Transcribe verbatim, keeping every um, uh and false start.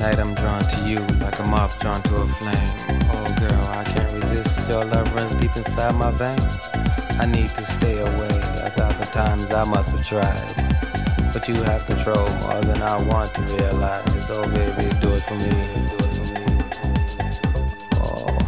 night I'm drawn to you, like a moth drawn to a flame. Oh girl, I can't resist, your love runs deep inside my veins. I need to stay away, a thousand times I must have tried. But you have control more than I want to realize. Oh baby, do it for me, do it.